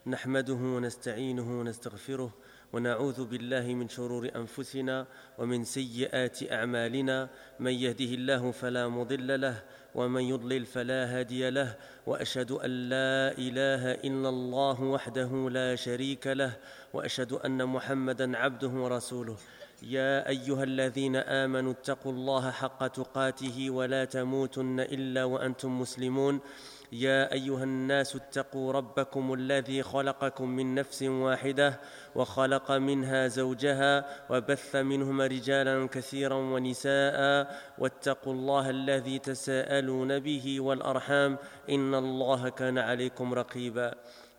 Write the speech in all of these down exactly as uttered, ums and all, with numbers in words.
نحمده ونستعينه ونستغفره ونعوذ بالله من شرور أنفسنا ومن سيئات أعمالنا من يهده الله فلا مضل له ومن يضلل فلا هادي له وأشهد أن لا إله إلا الله وحده لا شريك له وأشهد أن محمدًا عبده ورسوله يا أيها الذين آمنوا اتقوا الله حق تقاته ولا تموتن إلا وأنتم مسلمون يا أيها الناس اتقوا ربكم الذي خلقكم من نفس واحدة وخلق منها زوجها وبث منهما رجالا كثيرا ونساء واتقوا الله الذي تساءلون به والأرحام إن الله كان عليكم رقيبا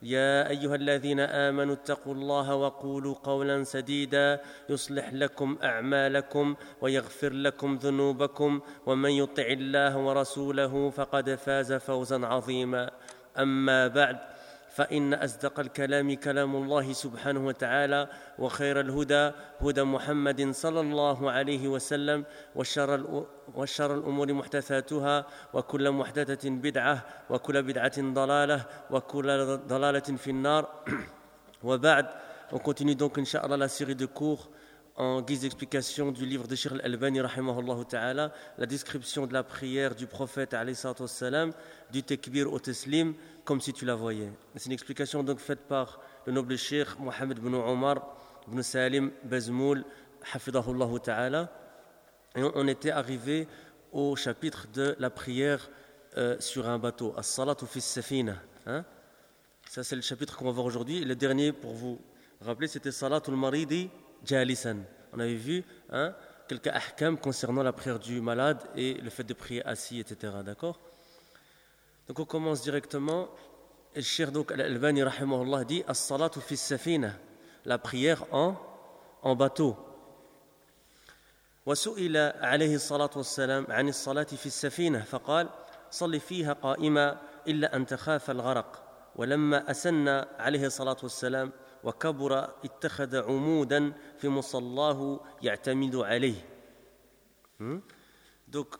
يا أيها الذين آمنوا اتقوا الله وقولوا قولا سديدا يصلح لكم أعمالكم ويغفر لكم ذنوبكم ومن يطع الله ورسوله فقد فاز فوزا عظيما أما بعد فإن أصدق الكلام كلام الله سبحانه وتعالى وخير الهدى هدى محمد صلى الله عليه وسلم وشر, وشر الأمور محدثاتها وكل محدثة بدعة وكل بدعة ضلالة وكل ضلالة في النار وبعد. On continue donc Inch'Allah la série de cours en guise d'explication du livre de Cheikh Al-Albani rahimahullah ta'ala, la description de la prière du prophète alayhi salatu wassalam, du takbir au taslim, comme si tu la voyais. C'est une explication donc faite par le noble Cheikh Mohamed ibn Omar ibn Salim Bazmoul hafidahullah ta'ala. Et on était arrivé au chapitre de la prière euh, sur un bateau, as-salatu fi as-safina. Hein? Ça c'est le chapitre qu'on va voir aujourd'hui. Et le dernier, pour vous rappeler, c'était salatul maridi jalisan. On avait vu hein, quelques ahkam concernant la prière du malade et le fait de prier assis, et cetera. D'accord? Donc on commence directement. Et le Cheikh donc Al-Albani rahimahullah dit as-salatu fi as-safina, la prière en en bateau. وسئل عليه الصلاة والسلام عن الصلاة في السفينة فقال صل فيها قائما إلا أن تخاف الغرق ولما أسن عليه الصلاة والسلام وكبر اتخذ عمودا في مصلاه يعتمد عليه. Donc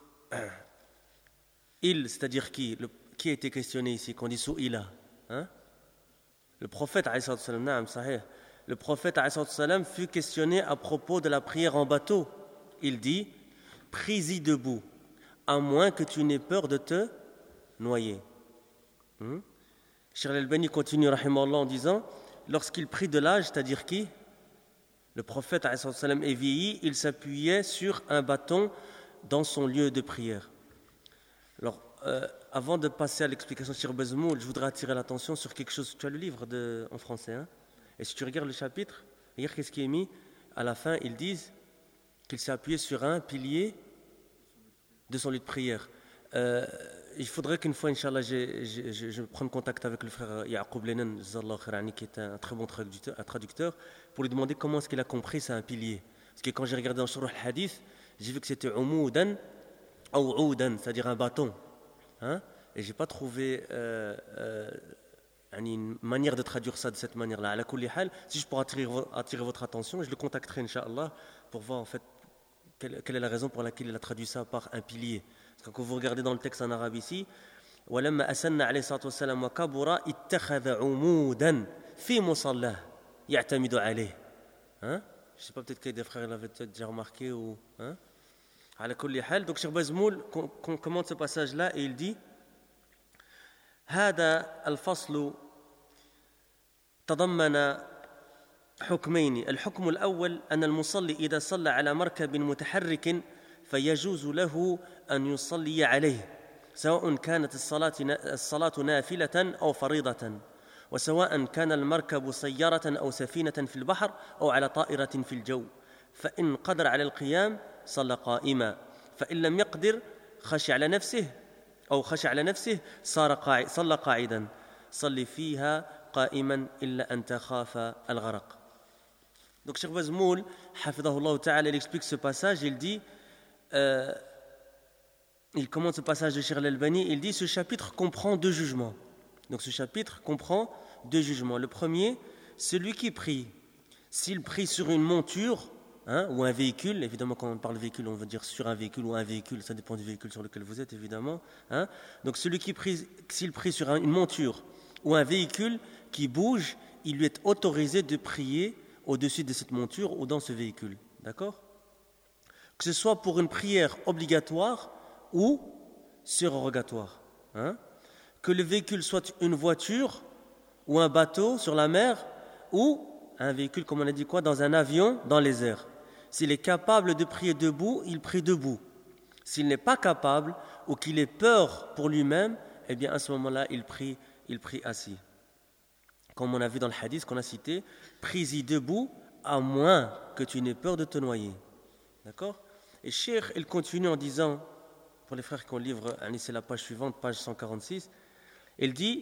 il, c'est-à-dire qui, le, qui a été questionné ici, qu'on dit su'ila, hein? Le prophète alayhi salatu wassalam, naam, sahih. Le prophète alayhi salatu wassalam fut questionné à propos de la prière en bateau. Il dit, prie-y debout, à moins que tu n'aies peur de te noyer. Hmm? Cheikh Al-Albani continue rahimahullah en disant, lorsqu'il prit de l'âge, c'est-à-dire qui? Le prophète alayhi salatu wassalam est vieilli, il s'appuyait sur un bâton dans son lieu de prière. Alors, euh, avant de passer à l'explication sur Bazmoul, je voudrais attirer l'attention sur quelque chose. Tu as le livre de, en français, hein? Et si tu regardes le chapitre, regarde qu'est-ce qui est mis. À la fin, ils disent qu'il s'est appuyé sur un pilier de son lieu de prière. Euh, il faudrait qu'une fois, Inch'Allah, je, je, je, je prenne contact avec le frère Yaqub Lenan, qui est un très bon traducteur, un traducteur, pour lui demander comment est-ce qu'il a compris c'est un pilier. Parce que quand j'ai regardé dans Shurh al-Hadith, j'ai vu que c'était umoudan ou oudan, c'est-à-dire un bâton. Hein? Et je n'ai pas trouvé euh, euh, une manière de traduire ça de cette manière-là. Ala kulli hal, si je pourrais attirer, attirer votre attention, je le contacterai, Inch'Allah, pour voir en fait quelle, quelle est la raison pour laquelle il a traduit ça par un pilier. Parce que quand vous regardez dans le texte en arabe ici, وَلَمَّا أَسَنَّ عَلَيْهِ الصَّلَاةُ وَالسَّلَامُ وَكَبُرَ اتَّخَذَ عُمُودًا فِي مُصَلَّاهُ يَعْتَمِدُ عَلَيْهِ. Hein? Je ne sais pas, peut-être que des frères l'avaient peut-être déjà remarqué ou... Hein? على كل حال. Donc Cheikh Bazmoul commente ce passage-là et il dit هذا الفصل تضمن حكمين. الحكم الأول أن المصلي إذا صلى على مركب متحرك فيجوز له أن يصلي عليه سواء كانت الصلاة الصلاة نافلة أو فريضة وسواء كان المركب سيارة أو سفينة في البحر أو على طائرة في الجو فإن قدر على القيام صلى قائما فإن لم يقدر خشي على نفسه أو خشي على نفسه صار قاعد صلى قاعدا صلي فيها قائما إلا أن تخاف الغرق. Donc Cheikh Bazmoul, hafidahullah ta'ala, il explique ce passage, il dit, euh, il commente ce passage de Cheikh Al-Albani, il dit, ce chapitre comprend deux jugements. Donc ce chapitre comprend deux jugements. Le premier, celui qui prie, s'il prie sur une monture, hein, ou un véhicule, évidemment quand on parle de véhicule, on veut dire sur un véhicule ou un véhicule, ça dépend du véhicule sur lequel vous êtes, évidemment. Hein. Donc celui qui prie, s'il prie sur une monture, ou un véhicule qui bouge, il lui est autorisé de prier au-dessus de cette monture ou dans ce véhicule. D'accord ? Que ce soit pour une prière obligatoire ou surrogatoire. Hein ? Que le véhicule soit une voiture ou un bateau sur la mer ou un véhicule, comme on a dit quoi, dans un avion, dans les airs. S'il est capable de prier debout, il prie debout. S'il n'est pas capable ou qu'il ait peur pour lui-même, eh bien à ce moment-là, il prie, il prie assis. Comme on a vu dans le hadith qu'on a cité, prie-y debout, à moins que tu n'aies peur de te noyer. D'accord ? Et Cheikh, il continue en disant, pour les frères qui ont le livre, c'est la page suivante, page cent quarante-six, il dit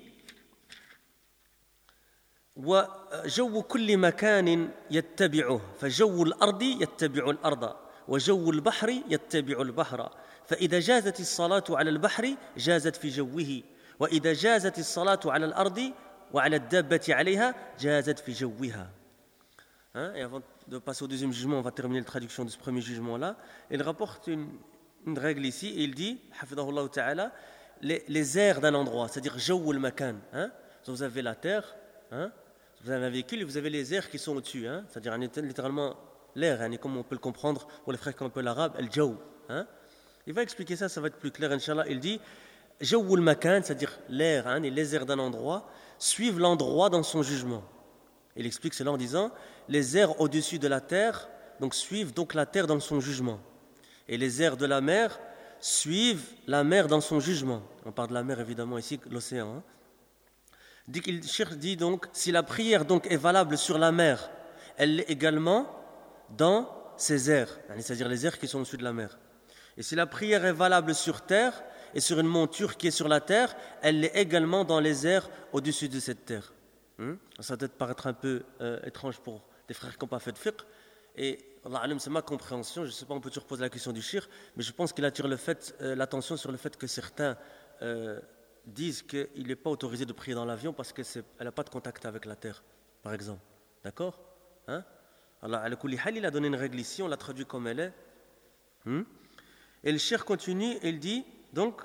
وجو كل مكان يتبعه فجو الأرض يتبع الأرض وجو البحر يتبع البحر فإذا جازت الصلاة على البحر جازت في جوه وإذا جازت الصلاة على الأرض وعلى الدابة عليها جازت في جوها. Hein, et avant de passer au deuxième jugement, on va terminer la traduction de ce premier jugement-là. Il rapporte une, une règle ici et il dit, hafidahullah ta'ala, les, les airs d'un endroit, c'est-à-dire jaw al-makan. Hein, vous avez la terre, hein, vous avez un véhicule et vous avez les airs qui sont au-dessus, hein, c'est-à-dire littéralement l'air, hein, comme on peut le comprendre pour les frères qui ont un peu l'arabe, al-jaw. Hein. Il va expliquer ça, ça va être plus clair, Inch'Allah. Il dit, jaw al-makan, c'est-à-dire l'air, hein, et les airs d'un endroit, suivent l'endroit dans son jugement. Il explique cela en disant, les airs au-dessus de la terre donc, suivent donc la terre dans son jugement. Et les airs de la mer suivent la mer dans son jugement. On parle de la mer évidemment ici, l'océan. Hein. Dit qu'il dit donc, si la prière donc est valable sur la mer, elle l'est également dans ses airs, c'est-à-dire les airs qui sont au-dessus de la mer. Et si la prière est valable sur terre et sur une monture qui est sur la terre, elle l'est également dans les airs au-dessus de cette terre. Hum? Ça va peut-être paraître un peu euh, étrange pour des frères qui n'ont pas fait de fiqh. Et Allah alam, c'est ma compréhension. Je ne sais pas, on peut toujours poser la question du shirk, mais je pense qu'il attire le fait, euh, l'attention sur le fait que certains euh, disent qu'il n'est pas autorisé de prier dans l'avion parce qu'elle n'a pas de contact avec la terre, par exemple. D'accord, hein? Allah al-kulli hal, il a donné une règle ici, on l'a traduit comme elle est. Hum? Et le shirk continue et il dit donc,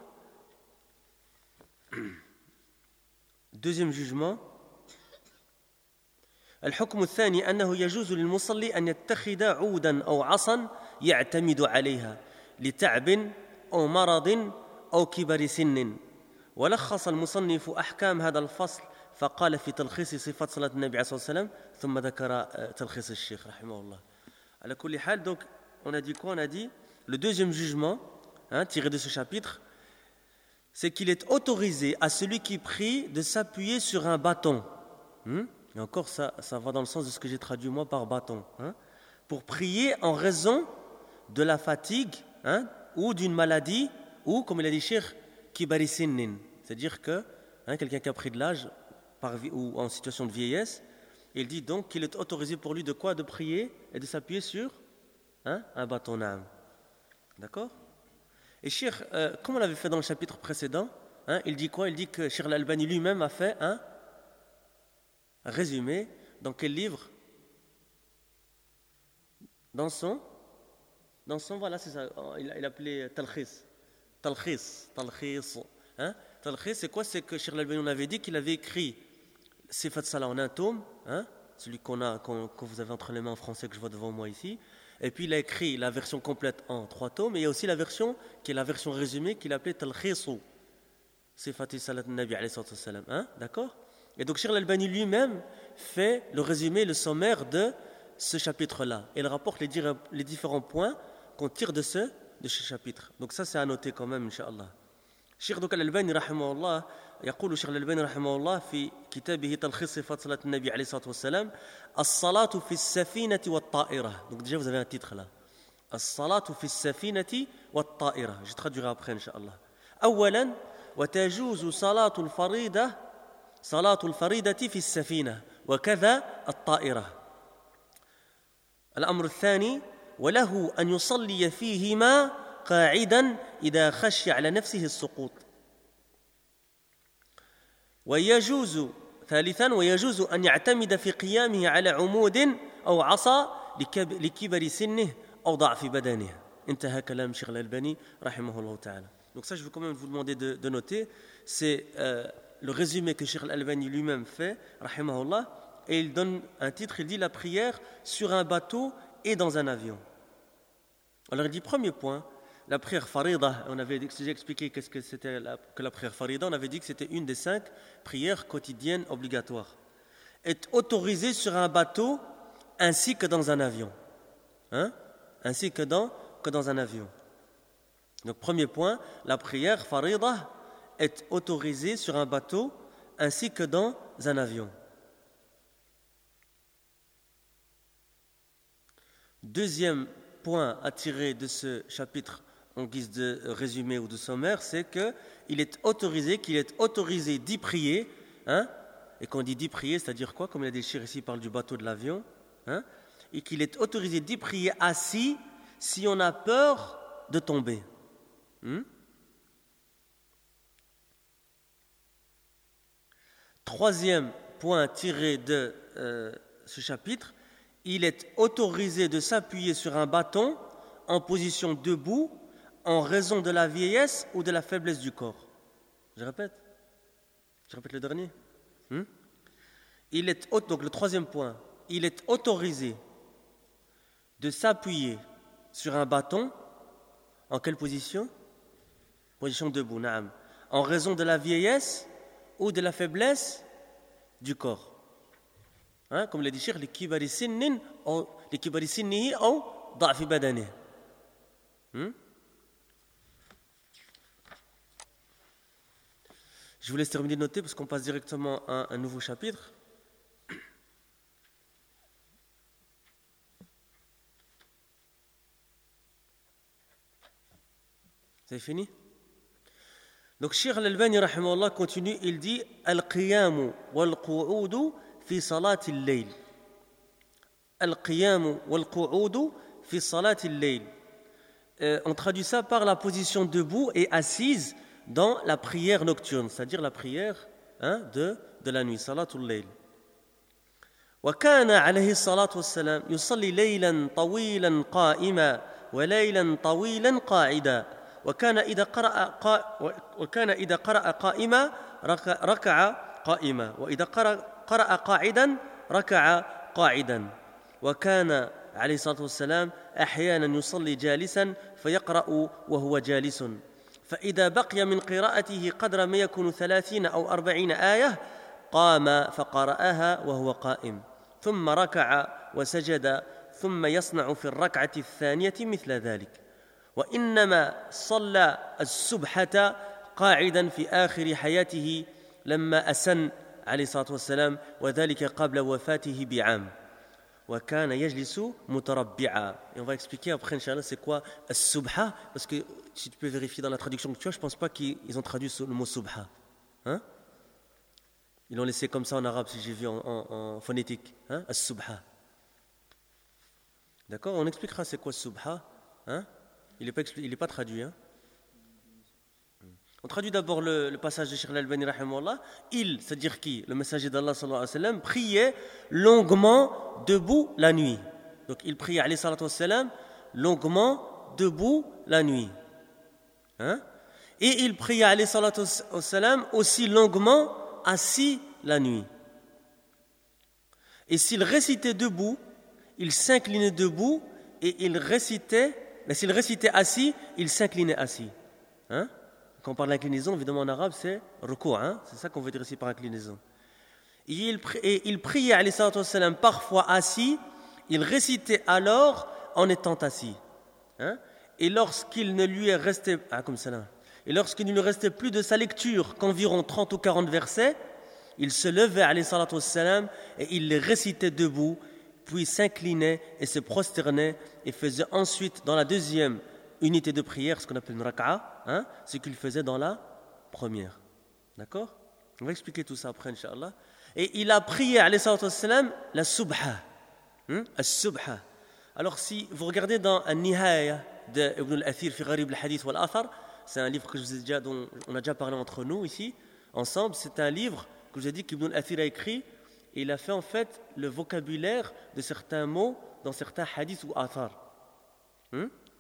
deuxième jugement. الحكم الثاني أنه يجوز للمصلي أن يتخذ عودا أو عصا يعتمد عليها لتعب أو مرض أو كبر سن ولخص المصنف أحكام هذا الفصل فقال في تلخيص صفات صلاة النبي عليه الصلاة والسلام ثم ذكر تلخيص الشيخ رحمه الله. على كل حال, donc on a dit quoi? On a dit le deuxième jugement, hein, tiré de ce chapitre, c'est qu'il est autorisé à celui qui prie de s'appuyer sur un bâton. Hmm? Et encore, ça, ça va dans le sens de ce que j'ai traduit moi par bâton. Hein, pour prier en raison de la fatigue, hein, ou d'une maladie, ou, comme il a dit Cheikh, kibari sinnin. C'est-à-dire que hein, quelqu'un qui a pris de l'âge par, ou en situation de vieillesse, il dit donc qu'il est autorisé pour lui de quoi? De prier et de s'appuyer sur hein, un bâton d'âme. D'accord? Et Cheikh, euh, comme on l'avait fait dans le chapitre précédent, hein, il dit quoi? Il dit que Cheikh Al-Albani lui-même a fait un résumé dans quel livre? Dans son, dans son, voilà, c'est ça, il, il appelait Talkhis. Talkhis, Talkhis. Hein? Talkhis, c'est quoi? C'est que Cheikh Al-Albani, on avait dit qu'il avait écrit Sifat Salah en un tome, hein? Celui qu'on a, qu'on, que vous avez entre les mains en français que je vois devant moi ici. Et puis il a écrit la version complète en trois tomes, et il y a aussi la version qui est la version résumée qu'il appelait Talkhisu. Sifat Salat Nabi alayhi salam. Hein? D'accord? Et donc Cheikh Al-Albani lui-même fait le résumé, le sommaire de ce chapitre-là. Et il rapporte les, dir- les différents points qu'on tire de ce, de ce chapitre. Donc ça, c'est à noter quand même, Inch'Allah. Cheikh Al-Albani, rahimahullah, يقول الشيخ الألباني رحمه الله في كتابه تلخيص صفات صلاة النبي عليه الصلاة والسلام الصلاة في السفينة والطائرة. Donc déjà vous avez un titre là. الصلاة في السفينة والطائرة. Je traduirai après إن شاء الله. أولا وتجوز صلاة الفريضة صلاة الفريضة في السفينة وكذا الطائرة. الأمر الثاني وله أن يصلي فيهما قاعدا إذا خشي على نفسه السقوط. ويجوز ثالثا ويجوز أن يعتمد في قيامه على عمود أو عصا لكبر سنه أو ضعف بدنه. انتهى كلام شيخ الألباني رحمه الله تعالى. Donc ça je veux quand même vous demander de, de noter, c'est euh, le résumé que Cheikh Al-Albani lui-même fait, rahimahullah, et il donne un titre, il dit la prière sur un bateau et dans un avion. Alors il dit, premier point, la prière farida, on avait déjà expliqué qu'est-ce que c'était la, que la prière farida, on avait dit que c'était une des cinq prières quotidiennes obligatoires. Est autorisée sur un bateau ainsi que dans un avion. Hein? Ainsi que dans, que dans un avion. Donc premier point, la prière farida est autorisée sur un bateau ainsi que dans un avion. Deuxième point à tirer de ce chapitre en guise de résumé ou de sommaire, c'est qu'il est autorisé, qu'il est autorisé d'y prier, hein, et quand on dit d'y prier, c'est-à-dire quoi? Comme il y a des chirs ici, il parle du bateau de l'avion, hein, et qu'il est autorisé d'y prier assis si on a peur de tomber. Hmm? Troisième point tiré de euh, ce chapitre, il est autorisé de s'appuyer sur un bâton en position debout en raison de la vieillesse ou de la faiblesse du corps. Je répète. Je répète le dernier. Hmm? Il est, donc le troisième point, il est autorisé de s'appuyer sur un bâton en quelle position? Position debout, naam. En raison de la vieillesse ou de la faiblesse du corps. Hein, comme l'a dit Cheikh, likibari sinnin ou likibari sinnihi ou da'fi badanihi. Je vous laisse terminer de noter parce qu'on passe directement à un nouveau chapitre. Vous avez fini? Donc Cheikh Al-Albani rahimahullah continue, il dit Al-qiyamu wal-qu'udu fi salati al-layl. Al-qiyamu wal-qu'udu fi salati al-layl. On traduit ça par la position debout et assise dans la prière nocturne, c'est-à-dire la prière hein, de, de la nuit, salatul layl. وكان عليه الصلاة والسلام يصلي ليلا طويلا قائما وليلا طويلا قاعدا وكان إذا قرأ قا وكان إذا قرأ قائما ركع قائما وإذا قرأ قرأ قاعدا ركع قاعدا وكان عليه الصلاة والسلام أحيانا يصلي جالسا فيقرأ وهو جالس فإذا بقي من قراءته قدر ما يكون ثلاثين أو أربعين آية قام فقرأها وهو قائم ثم ركع وسجد ثم يصنع في الركعة الثانية مثل ذلك وإنما صلى السبحة قاعدا في آخر حياته لما أسن عليه الصلاة والسلام وذلك قبل وفاته بعام وكان يجلس متربعا. Et on va expliquer après, Inch'Allah, c'est quoi as-subha, parce que si tu peux vérifier dans la traduction que tu as, je ne pense pas qu'ils ont traduit le mot subha. Hein? Ils l'ont laissé comme ça en arabe, si j'ai vu en, en, en phonétique. Hein? As-subha. D'accord? On expliquera c'est quoi as-subha. Hein? Il n'est pas, expli- pas traduit. Hein? On traduit d'abord le, le passage de Cheikh Al-Albani rahimahullah. Il, c'est-à-dire qui? Le messager d'Allah sallallahu alayhi wa sallam, priait longuement debout la nuit. Donc il priait alayhi salatu wa sallam longuement debout la nuit. Hein? Et il priait alayhi salatu wa sallam aussi longuement assis la nuit. Et s'il récitait debout, il s'inclinait debout et il récitait, mais s'il récitait assis, il s'inclinait assis. Hein? Quand on parle d'inclinaison, évidemment en arabe, c'est ruku', hein? C'est ça qu'on veut dire ici par inclinaison. Et il, pri- et il priait, alayhi salatu wa sallam, parfois assis, il récitait alors en étant assis. Hein? Et lorsqu'il ne lui est resté, ah, comme ça là, et lorsqu'il ne lui restait plus de sa lecture qu'environ trente ou quarante versets, il se levait, alayhi salatu wa sallam, et il les récitait debout, puis s'inclinait et se prosternait, et faisait ensuite, dans la deuxième unité de prière, ce qu'on appelle une raka'a, hein, ce qu'il faisait dans la première. D'accord? On va expliquer tout ça après, Inch'Allah. Et il a prié, alayhi salatu wa sallam, la subha. Hein? La subha. Alors, si vous regardez dans An-Nihaya de Ibn al-Athir fi Gharib al-Hadith wal-Athar, c'est un livre que je vous ai déjà, dont on a déjà parlé entre nous ici, ensemble. C'est un livre que je vous ai dit qu'Ibn al-Athir a écrit, et il a fait en fait le vocabulaire de certains mots dans certains hadiths ou athar. Hein?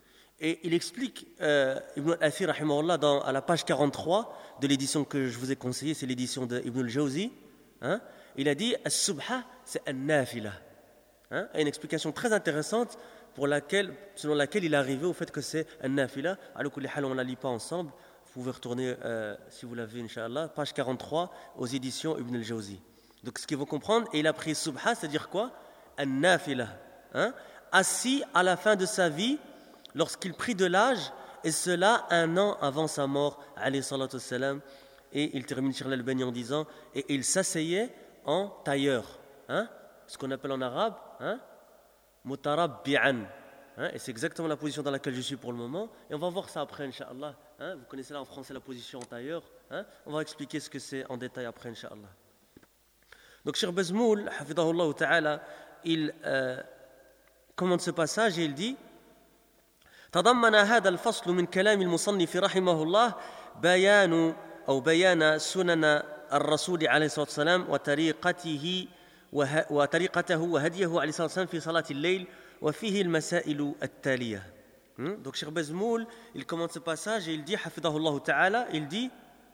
Et il explique, euh, Ibn al-Athir, rahimahullah, dans, à la page quarante-trois de l'édition que je vous ai conseillée, c'est l'édition d'Ibn al-Jawzi, hein, il a dit « As-subha, c'est an-nafila ». Hein, une explication très intéressante pour laquelle, selon laquelle il est arrivé au fait que c'est an-nafila. Alors, on ne la lit pas ensemble. Vous pouvez retourner, euh, si vous l'avez, Inch'Allah, page quarante-trois, aux éditions Ibn al-Jawzi. Donc, ce qu'il faut comprendre, et il a pris subha, c'est-à-dire quoi? An-nafila. Hein, assis à la fin de sa vie, lorsqu'il prit de l'âge, et cela un an avant sa mort, alayhi salatu wassalam. Et il termine Cheikh al-Albani en disant, et il s'asseyait en tailleur, hein, ce qu'on appelle en arabe, hein, mutarabbi'an. Hein, et c'est exactement la position dans laquelle je suis pour le moment. Et on va voir ça après, Inch'Allah. Hein, vous connaissez là en français la position en tailleur. Hein, on va expliquer ce que c'est en détail après, Inch'Allah. Donc, Cheikh Bazmoul, hafidahullah ta'ala, il euh, commente ce passage et il dit تضمن هذا الفصل من كلام المصنف رحمه الله بيان أو بيان سنن الرسول عليه الصلاة والسلام وطريقته وطريقته وهديه عليه الصلاة والسلام في صلاة الليل وفيه المسائل التالية. Donc Cheikh Bazmoul, il commente ce passage et il dit hafidahullah ta'ala, il dit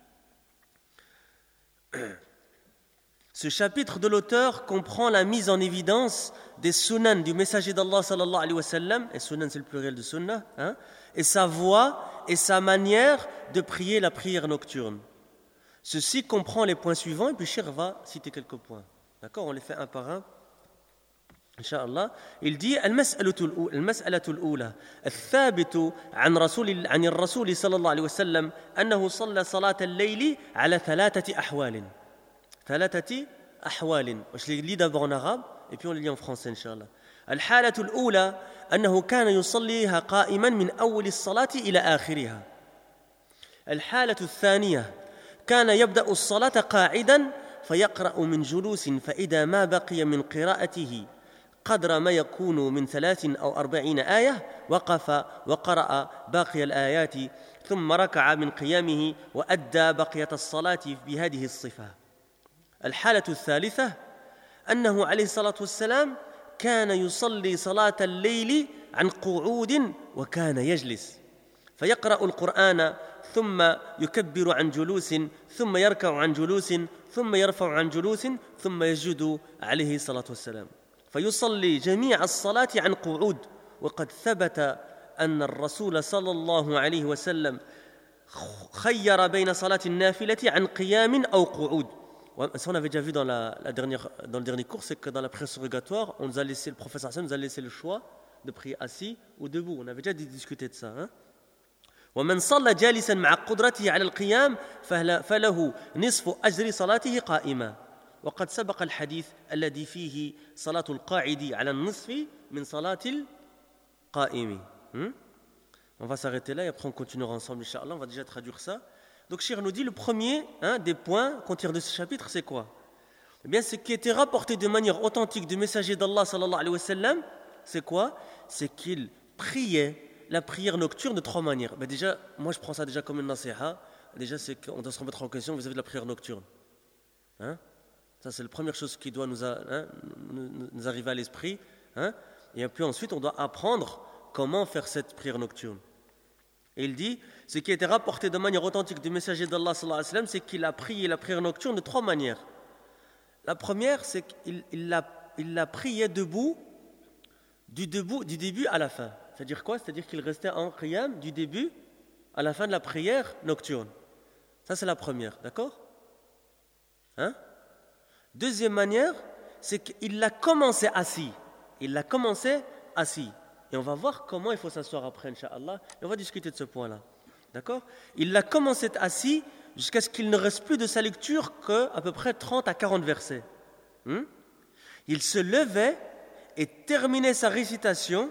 ce chapitre de l'auteur comprend la mise en évidence des sunan du messager d'Allah sallallahu alayhi wa sallam, et sunan c'est le pluriel de sunnah, hein, et sa voix et sa manière de prier la prière nocturne. Ceci comprend les points suivants, et puis Cheikh va citer quelques points. D'accord, on les fait un par un. Inch'Allah. Il dit المسألة الأولى الثابت عن رسول عن الرسول صلى الله عليه وسلم أنه صلى صلاة الليل على ثلاثة أحوال. ثلاثة أحوال. Je les lis d'abord en arabe et puis on les lit en français Inch'Allah. الحالة الأولى أنه كان يصليها قائما من أول الصلاة إلى آخرها. الحالة الثانية كان يبدأ الصلاة قاعدا فيقرأ من جلوس فإذا ما بقي من قراءته قدر ما يكون من ثلاث أو أربعين آية وقف وقرأ باقي الآيات ثم ركع من قيامه وأدى بقية الصلاة بهذه الصفة. الحالة الثالثة أنه عليه الصلاة والسلام كان يصلي صلاة الليل عن قعود وكان يجلس فيقرأ القرآن ثم يكبر عن جلوس ثم يركع عن جلوس ثم يرفع عن جلوس ثم يسجد عليه الصلاة والسلام فيصلي جميع الصلاة عن قعود وقد ثبت أن الرسول صلى الله عليه وسلم خير بين صلاة النافلة عن قيام أو قعود. Ça, on avait déjà vu dans, la, la dernière, dans le dernier cours, c'est que dans la prière surrogatoire, on nous a laissé, le professeur Hassan nous a laissé le choix de prier assis ou debout. On avait déjà discuté de ça. Hein? ومن صلى جالسا مع قدرته على القيام فله نصف أجر صلاته قائما وقد سبق الحديث الذي فيه صلاة القاعد على النصف من صلاة القائم. On va s'arrêter là et après on continuera ensemble, Inch'Allah. On va déjà traduire ça. Donc, Cheikh nous dit, le premier hein, des points qu'on tire de ce chapitre, c'est quoi? Eh bien, ce qui était rapporté de manière authentique du messager d'Allah, sallallahu alayhi wa sallam, c'est quoi? C'est qu'il priait la prière nocturne de trois manières. Ben déjà, moi, je prends ça déjà comme une nasiha. Déjà, c'est qu'on doit se remettre en question vis-à-vis de la prière nocturne. Hein? Ça, c'est la première chose qui doit nous, a, hein, nous, nous arriver à l'esprit. Hein? Et puis ensuite, on doit apprendre comment faire cette prière nocturne. Et il dit, ce qui a été rapporté de manière authentique du messager d'Allah sallallahu alayhi wa sallam, c'est qu'il a prié la prière nocturne de trois manières. La première, c'est qu'il il l'a, il l'a prié debout du, debout, du début à la fin. C'est-à-dire quoi? C'est-à-dire qu'il restait en qiyam du début à la fin de la prière nocturne. Ça, c'est la première, d'accord? Hein? Deuxième manière, c'est qu'il l'a commencé assis. Il l'a commencé assis. Et on va voir comment il faut s'asseoir après, Inch'Allah. Et on va discuter de ce point-là. D'accord? Il a commencé assis jusqu'à ce qu'il ne reste plus de sa lecture qu'à peu près trente à quarante versets. Hmm? Il se levait et terminait sa récitation,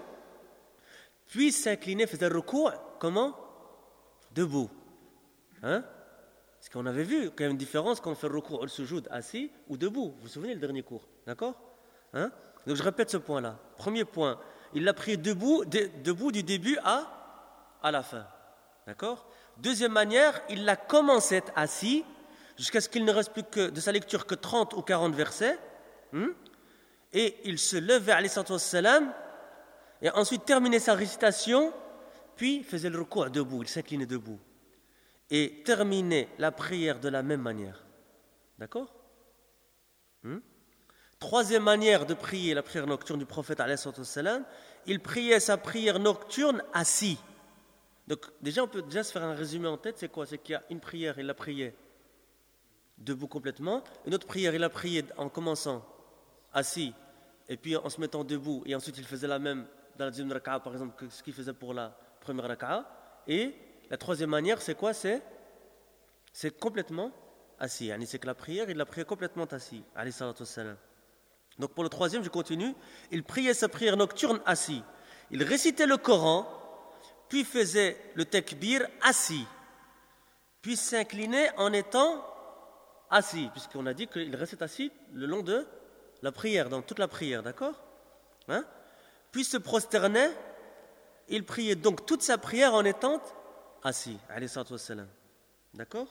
puis s'inclinait, faisait le recours, comment? Debout. Hein? Parce qu'on avait vu qu'il y a une différence quand on fait le recours al sujoud assis ou debout. Vous vous souvenez le dernier cours? D'accord? Hein? Donc je répète ce point-là. Premier point. Il l'a prié debout, de, debout du début à, à la fin. D'accord? Deuxième manière, il l'a commencé assis jusqu'à ce qu'il ne reste plus que, de sa lecture que trente ou quarante versets. Hmm? Et il se levait, alayhi salatu wassalam, et ensuite terminait sa récitation, puis faisait le recours debout, il s'inclinait debout, et terminait la prière de la même manière. D'accord? hmm? Troisième manière de prier la prière nocturne du prophète, alayhi salatu wassalam, il priait sa prière nocturne assis. Donc déjà, on peut déjà se faire un résumé en tête, c'est quoi? C'est qu'il y a une prière, il la priait debout complètement, une autre prière, il la priait en commençant assis, et puis en se mettant debout, et ensuite il faisait la même dans la deuxième raka'a, par exemple, que ce qu'il faisait pour la première raka'a. Et la troisième manière, c'est quoi? C'est, c'est complètement assis. C'est que la prière, il la priait complètement assis, alayhi salatu wassalam. Donc pour le troisième, je continue, il priait sa prière nocturne assis. Il récitait le Coran, puis faisait le takbir assis, puis s'inclinait en étant assis, puisqu'on a dit qu'il restait assis le long de la prière, dans toute la prière, d'accord? hein? Puis se prosternait, il priait donc toute sa prière en étant assis, alayhi salatu wassalam. D'accord?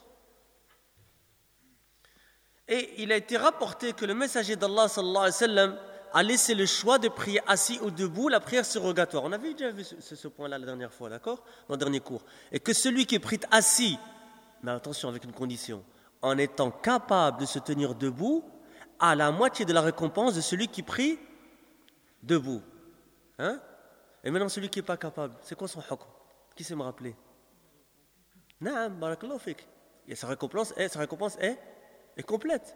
Et il a été rapporté que le messager d'Allah sallallahu alayhi wa sallam a laissé le choix de prier assis ou debout, la prière surrogatoire. On avait déjà vu ce, ce point-là la dernière fois, d'accord? Dans le dernier cours. Et que celui qui prie assis, mais attention avec une condition, en étant capable de se tenir debout, a la moitié de la récompense de celui qui prie debout. Hein? Et maintenant celui qui n'est pas capable, c'est quoi son hukm? Qui sait me rappeler? Naam, barakallahu fik. Et sa récompense est, sa récompense est, est complète.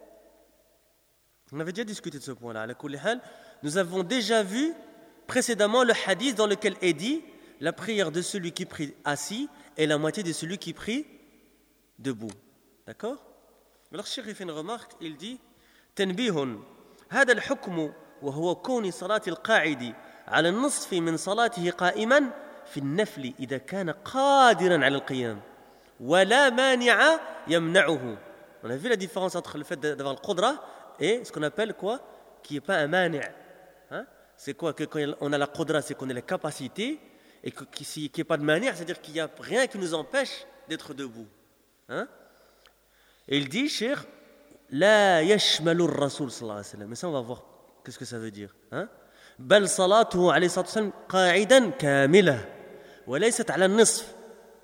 On avait déjà discuté de ce point-là. Nous avons déjà vu précédemment le hadith dans lequel est dit la prière de celui qui prie assis est la moitié de celui qui prie debout. D'accord? Alors, Cheikh il fait une remarque, il dit تنبيه هذا الحكم وهو كون صلاة القاعد على النصف من صلاته قائما في النفل إذا كان قادرا على القيام ولا مانع يمنعه. On a vu la différence entre le fait d'avoir le qudra et ce qu'on appelle quoi? Qui n'est pas un mani'. Hein? C'est quoi? Que quand on a la qudra, c'est qu'on a la capacité, et que, qu'il n'y ait pas de mani', c'est-à-dire qu'il n'y a rien qui nous empêche d'être debout. Hein? Et il dit, Cheikh, la yashmalu ar-rasul sallallahu alayhi wa sallam. Mais ça, on va voir qu'est-ce que ça veut dire. Hein? بل صلاته عليه الصلاة والسلام قاعدا كاملة وليست على النصف.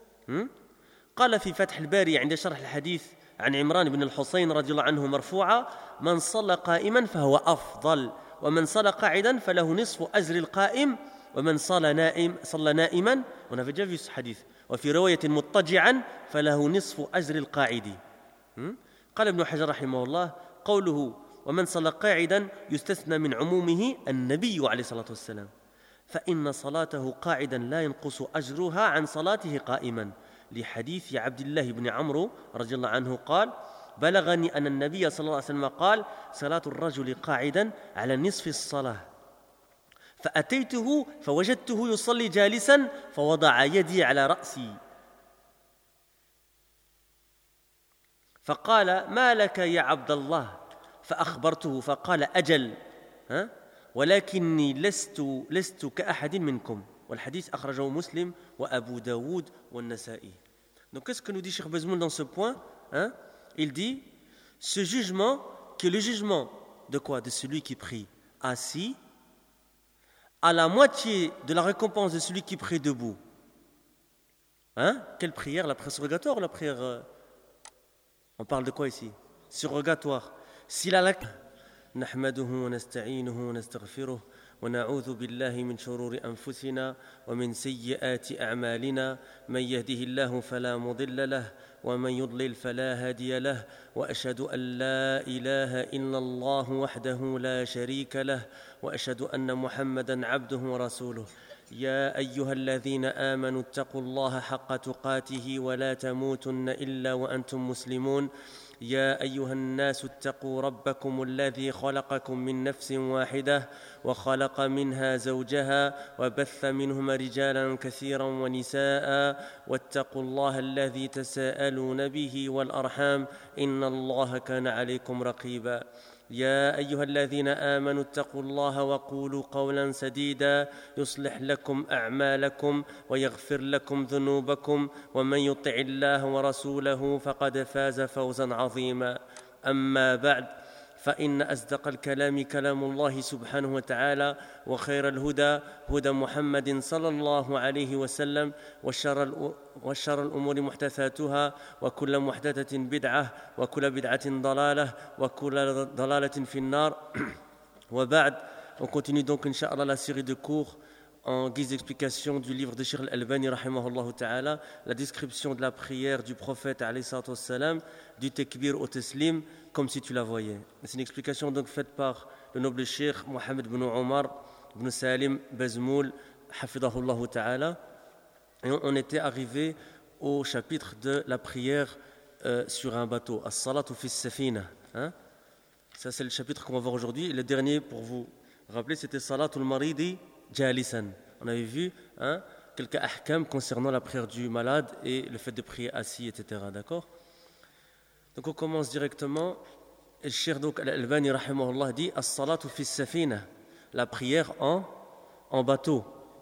قال في فتح الباري عند شرح الحديث عن عمران بن الحصين رضي الله عنه مرفوعا من صلى قائما فهو أفضل ومن صلى قاعدا فله نصف أجر القائم ومن صلى نائم صلى نائما. On avait déjà vu ce hadith. وفي رواية مضطجعا فله نصف أجر القاعد. قال ابن حجر رحمه الله قوله ومن صلى قاعدا يستثنى من عمومه النبي عليه الصلاة والسلام فإن صلاته قاعدا لا ينقص أجرها عن صلاته قائما لحديث عبد الله بن عمرو رضي الله عنه قال بلغني أن النبي صلى الله عليه وسلم قال صلاة الرجل قاعدا على نصف الصلاة فأتيته فوجدته يصلي جالسا فوضع يدي على رأسي فقال ما لك يا عبد الله فأخبرته فقال أجل ها ولكني لست لست كأحد منكم والحديث أخرجه مسلم وأبو داود والنسائي. Donc qu'est-ce que nous dit Cheikh Bezmoun dans ce point? hein? Il dit ce jugement qui est le jugement de quoi? De celui qui prie assis à la moitié de la récompense de celui qui prie debout. Hein? Quelle prière? La prière surrogatoire ou la prière euh... On parle de quoi ici? Surrogatoire. Si la نحمده ونستعينه ونستغفره ونعوذ بالله من شرور أنفسنا ومن سيئات أعمالنا من يهده الله فلا مضل له ومن يضلل فلا هادي له وأشهد أن لا إله إلا الله وحده لا شريك له وأشهد أن محمدًا عبده ورسوله يا أيها الذين آمنوا اتقوا الله حق تقاته ولا تموتن إلا وأنتم مسلمون يا أيها الناس اتقوا ربكم الذي خلقكم من نفس واحدة وخلق منها زوجها وبث منهما رجالا كثيرا ونساء واتقوا الله الذي تساءلون به والأرحام إن الله كان عليكم رقيبا يا أيها الذين آمنوا اتقوا الله وقولوا قولا سديدا يصلح لكم أعمالكم ويغفر لكم ذنوبكم ومن يطع الله ورسوله فقد فاز فوزا عظيما أما بعد فإن أصدق الكلام كلام الله سبحانه وتعالى وخير الهدى هدى محمد صلى الله عليه وسلم وشر وشر الأمور محدثاتها وكل محدثة بدعة وكل بدعة ضلالة وكل ضلالة في النار. وبعد, on continue donc Inch'Allah la série de cours en guise d'explication du livre de Cheikh Al-Albani rahimahullah ta'ala, la description de la prière du prophète alayhi salatu wassalam, du takbir au taslim, comme si tu la voyais. C'est une explication donc faite par le noble Cheikh Mohamed ibn Omar ibn Salim Bazmoul hafidahullah ta'ala. Et on était arrivé au chapitre de la prière euh, sur un bateau, as-salatu fi as-safina. Hein? Ça c'est le chapitre qu'on va voir aujourd'hui. Et le dernier, pour vous rappeler, c'était salatul maridi jalisan. On avait vu hein, quelques ahkam concernant la prière du malade et le fait de prier assis, et cetera. D'accord? Donc on commence directement. Et le Cheikh donc Al-Albani rahimahullah dit as-salatu fi as-safina, la prière en en bateau.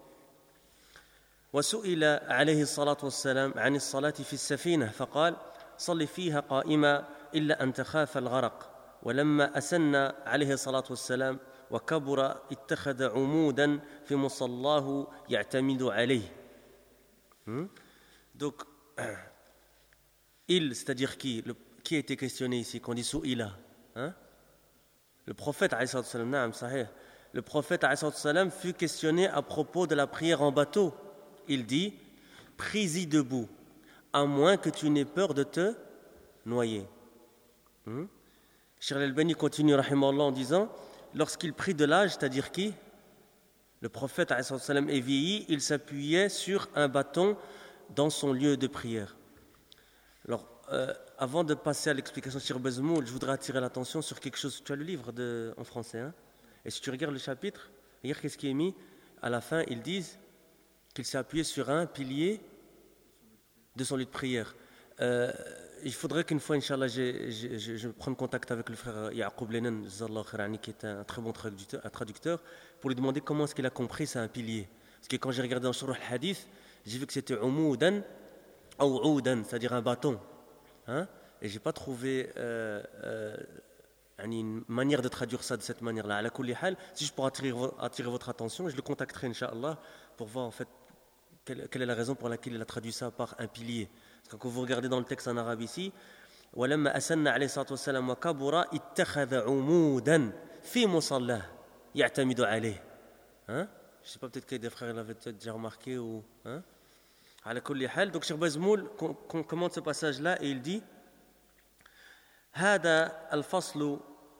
وسئل عليه الصلاة والسلام عن الصلاة في السفينة فقال صل فيها قائما إلا أن تخاف الغرق ولما أسن عليه الصلاة والسلام وكبر اتخذ عمودا في مصلاه يعتمد عليه. Donc, il, c'est-à-dire qui, le, qui a été questionné ici, qu'on dit su'ila, hein? Le prophète alayhi salatu wassalam, naam, sahih. Le prophète alayhi salatu wassalam fut questionné à propos de la prière en bateau. Il dit, prie-y debout, à moins que tu n'aies peur de te noyer. Hmm? Cheikh Al-Albani continue rahimahullah en disant, lorsqu'il prit de l'âge, c'est-à-dire qui? Le prophète alayhi salatu wassalam est vieilli, il s'appuyait sur un bâton dans son lieu de prière. Alors, euh, avant de passer à l'explication sur Bazmoul, je voudrais attirer l'attention sur quelque chose. Tu as le livre de, en français, hein? Et si tu regardes le chapitre, regarde qu'est-ce qui est mis. À la fin, ils disent qu'il s'est appuyé sur un pilier de son lieu de prière. Euh, il faudrait qu'une fois, Inch'Allah, je, je, je, je prenne contact avec le frère Ya'qub Lenan, qui est un très bon traducteur, un traducteur, pour lui demander comment est-ce qu'il a compris c'est un pilier. Parce que quand j'ai regardé dans Shuruh al-Hadith, j'ai vu que c'était umoudan ou oudan, c'est-à-dire un bâton. Hein? Et je n'ai pas trouvé euh, euh, une manière de traduire ça de cette manière-là. Ala kulli hal, si je pourrais attirer, attirer votre attention, je le contacterai, Inch'Allah, pour voir en fait quelle, quelle est la raison pour laquelle il a traduit ça par un pilier. Parce que quand vous regardez dans le texte en arabe ici, وَلَمَّا أَسَنَّ عَلَيْهِ الصَّلَاةُ وَالسَّلَامُ وَكَبُرَ اتَّخَذَ عُمُودًا فِي مُصَلَّاهُ يَعْتَمِدُ عَلَيْهِ. Hein? Je ne sais pas, peut-être que des frères l'avaient peut-être déjà remarqué ou... Hein? على كل حال. Donc Cheikh Bazmoul commente ce passage-là et il dit هذا الفصل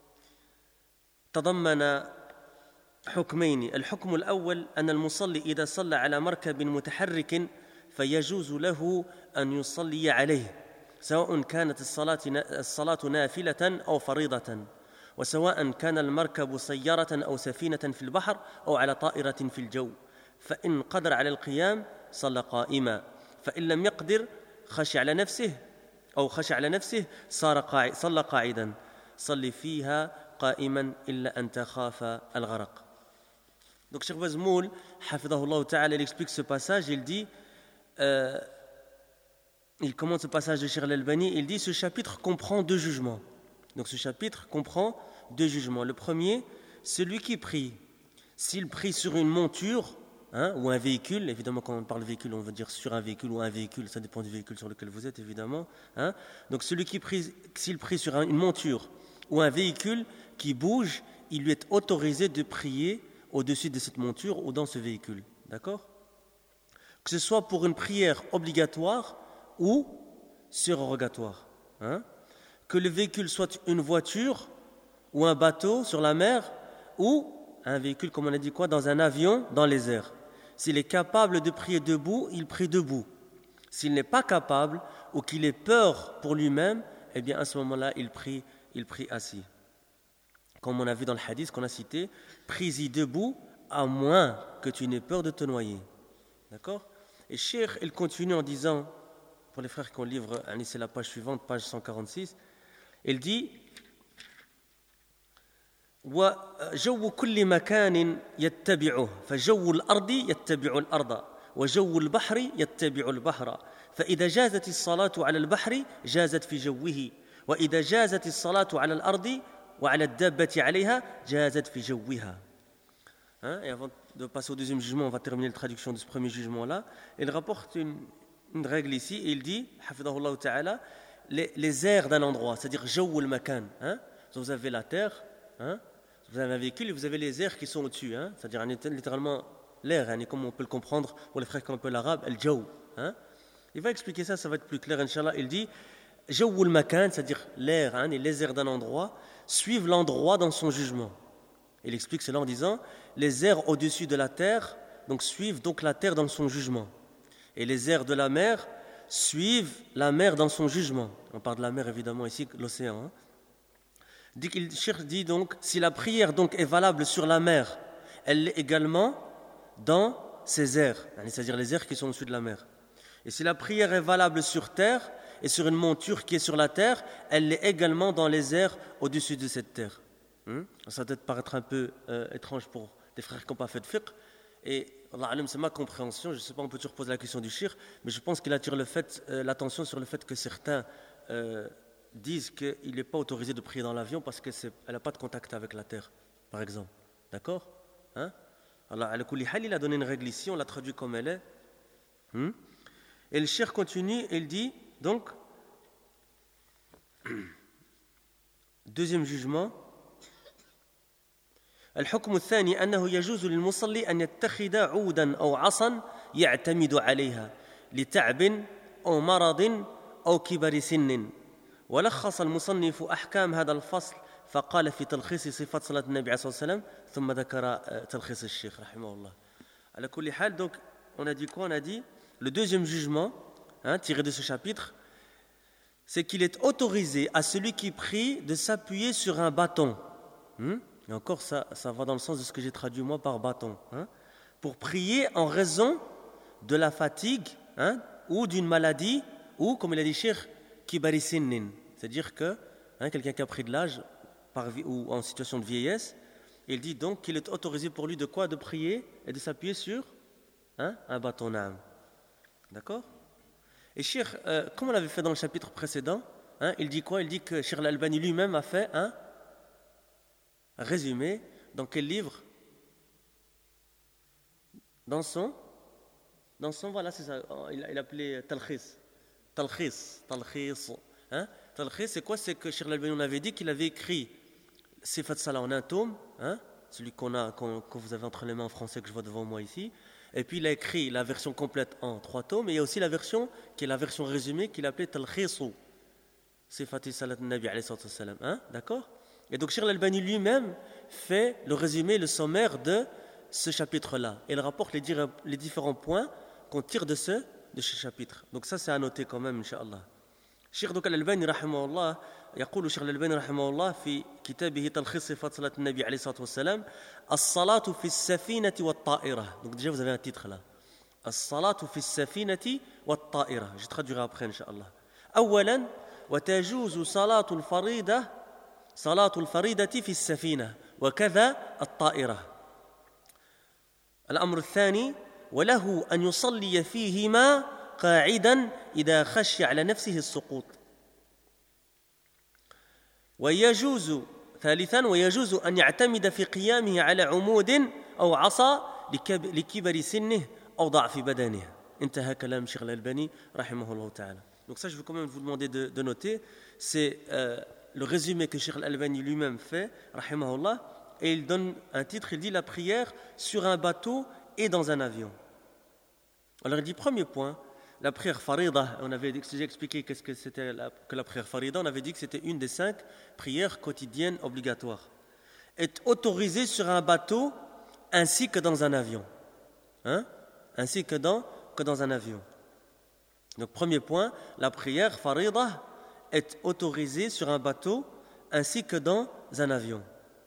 تضمن حكمين. الحكم الأول أن المصلي إذا صلى على مركب متحرك فيجوز له أن يصلي عليه سواء كانت الصلاة الصلاة نافلة أو فريضة وسواء كان المركب سيارة أو سفينة في البحر أو على طائرة في الجو فإن قدر على القيام صلى قائما فإن لم يقدر خشي على نفسه أو خشي على نفسه صار قاعد صلى قاعدا صلي فيها قائما إلا أن تخاف الغرق. Donc Cheikh Bazmoul, hafidahullah ta'ala, il explique ce passage, il dit, euh, il commente ce passage de Cheikh Al-Albani, il dit, ce chapitre comprend deux jugements. Donc ce chapitre comprend deux jugements. Le premier, celui qui prie, s'il prie sur une monture, hein, ou un véhicule, évidemment quand on parle de véhicule, on veut dire sur un véhicule ou un véhicule, ça dépend du véhicule sur lequel vous êtes, évidemment. Hein. Donc celui qui prie, s'il prie sur une monture ou un véhicule qui bouge, il lui est autorisé de prier au-dessus de cette monture ou dans ce véhicule. D'accord? Que ce soit pour une prière obligatoire ou surrogatoire. Hein? Que le véhicule soit une voiture ou un bateau sur la mer ou un véhicule, comme on a dit quoi, dans un avion, dans les airs. S'il est capable de prier debout, il prie debout. S'il n'est pas capable ou qu'il ait peur pour lui-même, eh bien à ce moment-là, il prie, il prie assis. Comme on a vu dans le hadith qu'on a cité, prie-y debout, à moins que tu n'aies peur de te noyer. D'accord? Et Cheikh, il continue en disant, pour les frères qui ont le livre, c'est la page suivante, page cent quarante-six, il dit وجو كل مكان يتبعه فجو الأرض يتبع الأرض وجو البحر يتبع البحر فإذا جازت الصلاة على البحر جازت في جوه وإذا جازت الصلاة على الأرض وعلى الدابة عليها جازت في جوها. Hein, et avant de passer au deuxième jugement, on va terminer la traduction de ce premier jugement-là. Il rapporte une, une règle ici, et il dit, hafidahullah ta'ala, les, les airs d'un endroit, c'est-à-dire jaw al-makan. Hein, vous avez la terre, hein, vous avez un véhicule et vous avez les airs qui sont au-dessus. Hein, c'est-à-dire littéralement l'air, hein, comme on peut le comprendre, pour les frères qui ont un peu l'arabe, al-jaw. Hein. Il va expliquer ça, ça va être plus clair, Inch'Allah. Il dit, jaw al-makan, c'est-à-dire l'air, hein, et les airs d'un endroit, suivent l'endroit dans son jugement. Il explique cela en disant, les airs au-dessus de la terre donc, suivent donc la terre dans son jugement. Et les airs de la mer suivent la mer dans son jugement. On parle de la mer évidemment ici, l'océan. Hein. Dit qu'il dit donc, si la prière donc est valable sur la mer, elle l'est également dans ses airs, c'est-à-dire les airs qui sont au-dessus de la mer. Et si la prière est valable sur terre et sur une monture qui est sur la terre, elle l'est également dans les airs au-dessus de cette terre. Hmm? Ça peut peut-être paraître un peu euh, étrange pour des frères qui n'ont pas fait de fiqh. Et Allah alam, c'est ma compréhension. Je ne sais pas, on peut toujours poser la question du shirk, mais je pense qu'il attire le fait, euh, l'attention sur le fait que certains euh, disent qu'il n'est pas autorisé de prier dans l'avion parce qu'elle n'a pas de contact avec la terre, par exemple. D'accord, hein? Allah al-kulli hal, il a donné une règle ici, on l'a traduit comme elle est. Hmm? Et le shirk continue et il dit donc, deuxième jugement, الحكم الثاني أنه يجوز للمصلي أن يتخذ عودا أو عصا يعتمد عليها لتعب أو مرض أو كبر سن ولخص المصنف أحكام هذا الفصل فقال في تلخيص صفات صلاة النبي عليه الصلاة والسلام ثم ذكر تلخيص الشيخ رحمه الله. على كل حال, donc on a dit quoi? On a dit le deuxième jugement, hein, tiré de ce chapitre, c'est qu'il est autorisé à celui qui prie de s'appuyer sur un bâton. Hmm? Et encore, ça, ça va dans le sens de ce que j'ai traduit moi par bâton. Hein, pour prier en raison de la fatigue, hein, ou d'une maladie, ou, comme il a dit Cheikh, kibari sinnin. C'est-à-dire que hein, quelqu'un qui a pris de l'âge par, ou en situation de vieillesse, il dit donc qu'il est autorisé pour lui de quoi? De prier et de s'appuyer sur hein, un bâton d'âme. D'accord? Et Cheikh, euh, comme on l'avait fait dans le chapitre précédent, hein, il dit quoi? Il dit que Cheikh Al-Albani lui-même a fait un résumé dans quel livre? Dans son, dans son, voilà, c'est ça, il, il appelait Talkhis. Talkhis, Talkhis. Hein? Talkhis, c'est quoi? C'est que Cheikh Al-Albani, on avait dit qu'il avait écrit Sifat Salah en un tome, hein? Celui qu'on a, qu'on, que vous avez entre les mains en français que je vois devant moi ici. Et puis il a écrit la version complète en trois tomes, et il y a aussi la version qui est la version résumée qu'il appelait Talkhisu Sifat Salat Nabi alayhi salam. Hein? D'accord? Et donc Cheikh Al-Albani lui-même fait le résumé, le sommaire de ce chapitre-là. Et il rapporte les, dir- les différents points qu'on tire de ce, de ce chapitre. Donc ça, c'est à noter quand même, Inch'Allah. Cheikh Al-Albani, rahimahullah, يقول الشيخ الألباني رحمه الله في كتابه تلخيص صفات صلاة النبي عليه الصلاة والسلام الصلاة في السفينة والطائرة. Donc déjà vous avez un titre là. الصلاة في السفينة والطائرة. Je traduirai après إن شاء الله. أولا وتجوز صلاة الفريضة صلاة الفريضة في السفينة وكذا الطائرة. الأمر الثاني وله أن يصلي فيهما قاعدا إذا خشي على نفسه السقوط. ويجوز ثالثا ويجوز أن يعتمد في قيامه على عمود أو عصا لكبر سنه أو ضعف بدنه. انتهى كلام شيخ الألباني رحمه الله تعالى. Donc ça je veux quand même vous demander de, de noter, c'est euh, le résumé que Cheikh Al-Albani lui-même fait, rahimahullah, et il donne un titre, il dit la prière sur un bateau et dans un avion. Alors il dit premier point, la prière farida, on avait déjà expliqué qu'est-ce que c'était la, que la prière farida, on avait dit que c'était une des cinq prières quotidiennes obligatoires. Est autorisée sur un bateau ainsi que dans un avion. Hein? Ainsi que dans, que dans un avion. Donc premier point, la prière farida est autorisée sur un bateau ainsi que dans un avion.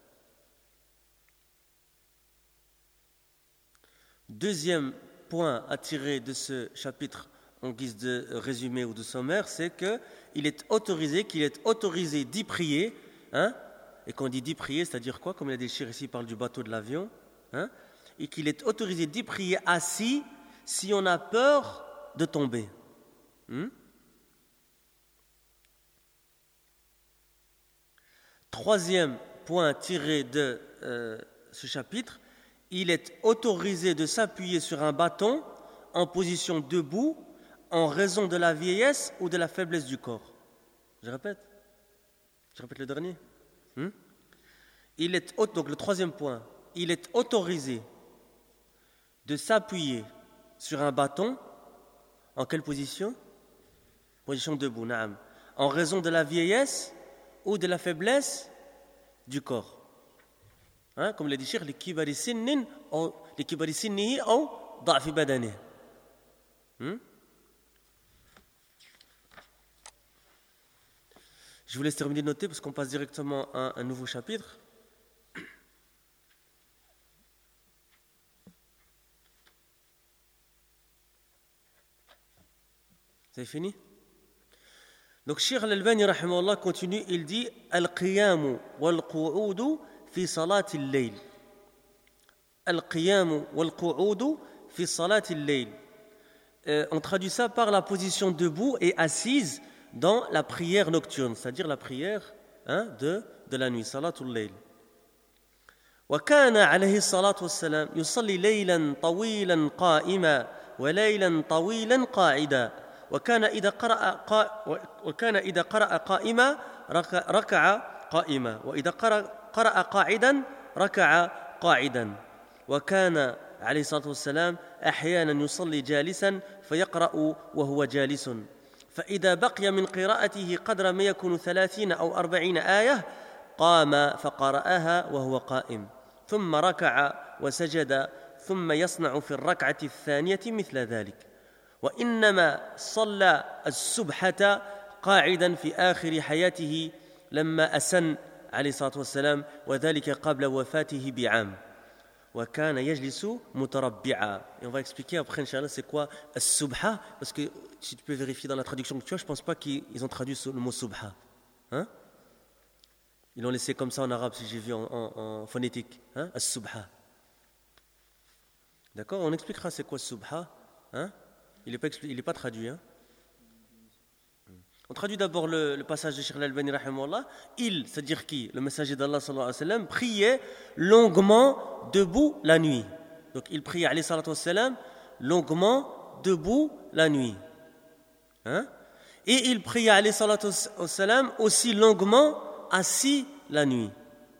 Deuxième point à tirer de ce chapitre en guise de résumé ou de sommaire, c'est qu'il est autorisé, qu'il est autorisé d'y prier, hein, et quand on dit d'y prier, c'est-à-dire quoi? Comme il y a des chers ici, il parle du bateau de l'avion, hein, et qu'il est autorisé d'y prier assis si on a peur de tomber. Hmm? Troisième point tiré de euh, ce chapitre, il est autorisé de s'appuyer sur un bâton en position debout en raison de la vieillesse ou de la faiblesse du corps. Je répète. Je répète le dernier. Hmm? Il est, donc le troisième point, il est autorisé de s'appuyer sur un bâton en quelle position? Position debout, naam. En raison de la vieillesse ou de la faiblesse du corps. Hein? Comme l'a dit Cheikh, likibari sinnin ou likibari sinnihi ou da'fi badanihi. Hmm? Je vous laisse terminer de noter parce qu'on passe directement à un nouveau chapitre. Vous avez fini? Donc Cheikh Al-Albani rahimahullah continue, il dit Al-qiyamu wal-qu'udu fi salati al-layl. Al-qiyamu wal-qu'udu fi salati al-layl. Euh, on traduit ça par la position debout et assise dans la prière nocturne, c'est-à-dire la prière hein, de, de la nuit, salatul layl. وكان عليه الصلاة والسلام يصلي ليلا طويلا قائما وليلا طويلا قاعدا وكان إذا قرأ قا وكان إذا قرأ قائما ركع قائما وإذا قرأ قرأ قاعدا ركع قاعدا وكان عليه الصلاة والسلام أحيانا يصلي جالسا فيقرأ وهو جالس فإذا بقي من قراءته قدر ما يكون ثلاثين أو أربعين آية قام فقرأها وهو قائم ثم ركع وسجد ثم يصنع في الركعة الثانية مثل ذلك وإنما صلى السبحة قاعدا في آخر حياته لما أسن عليه الصلاة والسلام وذلك قبل وفاته بعام وكان يجلس متربعا. Et on va expliquer après, Inch'Allah, c'est quoi as-subha, parce que si tu peux vérifier dans la traduction que tu as, je ne pense pas qu'ils ont traduit le mot subha. Hein? Ils l'ont laissé comme ça en arabe, si j'ai vu en, en, en phonétique. Hein? As-subha. D'accord? On expliquera c'est quoi as-subha. Hein? Il n'est pas, pas traduit. Hein? On traduit d'abord le, le passage de Cheikh Al-Albani rahimahullah. Il, c'est-à-dire qui? Le messager d'Allah sallallahu alayhi wa sallam, priait longuement debout la nuit. Donc il priait alayhi salatu wa sallam longuement debout la nuit. Hein? Et il priait alayhi salatu wa sallam aussi longuement assis la nuit.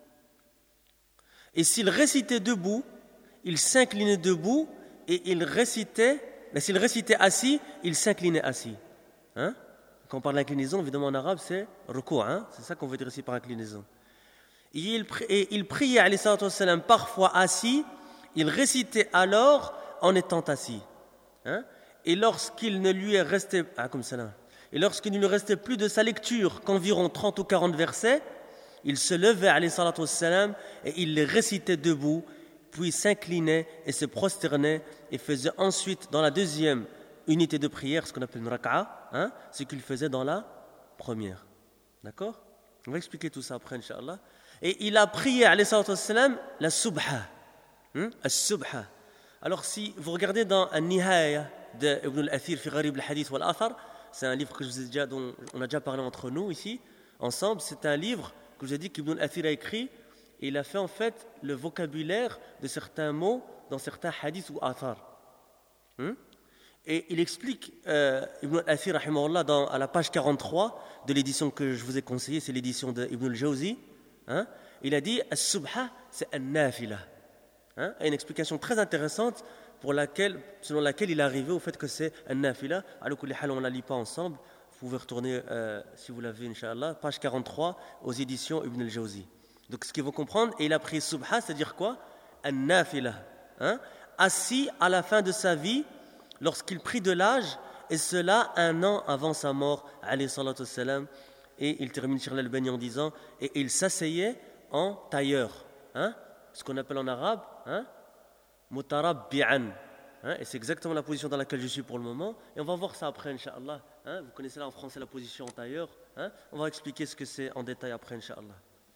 Et s'il récitait debout, il s'inclinait debout et il récitait, mais s'il récitait assis, il s'inclinait assis. Hein? Quand on parle d'inclinaison, évidemment en arabe, c'est ruku', hein? C'est ça qu'on veut dire ici par inclinaison. Et il, et il priait, alayhi salatu wa sallam, parfois assis, il récitait alors en étant assis. Hein? Et lorsqu'il ne lui est resté, ah, comme ça là, et lorsqu'il ne lui restait plus de sa lecture qu'environ trente ou quarante versets, il se levait, alayhi salatu wa sallam, et il les récitait debout, puis s'inclinait et se prosternait, et faisait ensuite, dans la deuxième unité de prière, ce qu'on appelle une raka'a, hein, ce qu'il faisait dans la première. D'accord? On va expliquer tout ça après, Inch'Allah. Et il a prié, alayhi salatu wa sallam, la subha. Hein? La subha. Alors, si vous regardez dans An-Nihaya de Ibn al-Athir fi Gharib al-Hadith wal-Athar, c'est un livre que je vous ai déjà, dont on a déjà parlé entre nous ici, ensemble. C'est un livre que je vous ai dit qu'Ibn al-Athir a écrit, et il a fait en fait le vocabulaire de certains mots dans certains hadiths ou athar. Hein? Et il explique, euh, Ibn al-Athir, rahimahullah, dans, à la page quarante-trois de l'édition que je vous ai conseillée, c'est l'édition d'Ibn al-Jawzi. Hein? Il a dit, as-subha, c'est an-nafila. Hein? Une explication très intéressante pour laquelle, selon laquelle il est arrivé au fait que c'est an-nafila. Alors, on ne la lit pas ensemble. Vous pouvez retourner, euh, si vous l'avez, Inch'Allah, page quarante-trois, aux éditions Ibn al-Jawzi. Donc, ce qu'il faut comprendre, et il a pris subha, c'est-à-dire quoi? An-nafila. Hein? Assis à la fin de sa vie, lorsqu'il prit de l'âge, et cela un an avant sa mort, alayhi salatu wassalam, et il termine Cheikh Al-Albani en disant, et il s'asseyait en tailleur, hein, ce qu'on appelle en arabe, hein, mutarabbi'an, hein, et c'est exactement la position dans laquelle je suis pour le moment, et on va voir ça après, Inch'Allah. Hein, vous connaissez là en français la position en tailleur, hein, on va expliquer ce que c'est en détail après, Inch'Allah.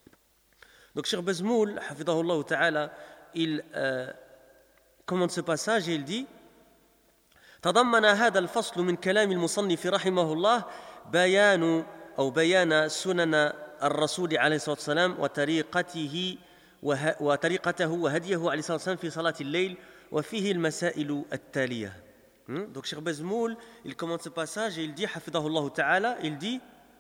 Donc Cheikh Bazmoul, hafidahullah ta'ala, il euh, commente ce passage et il dit, تضمن هذا الفصل من كلام المصنف رحمه الله بيان أو بيان سنن الرسول عليه الصلاة والسلام وطريقته وطريقته وهديه عليه الصلاة والسلام في صلاة الليل وفيه المسائل التالية. Donc Cheikh Bazmoul, il commente ce passage et il dit, Hafidahullah Ta'ala, il dit,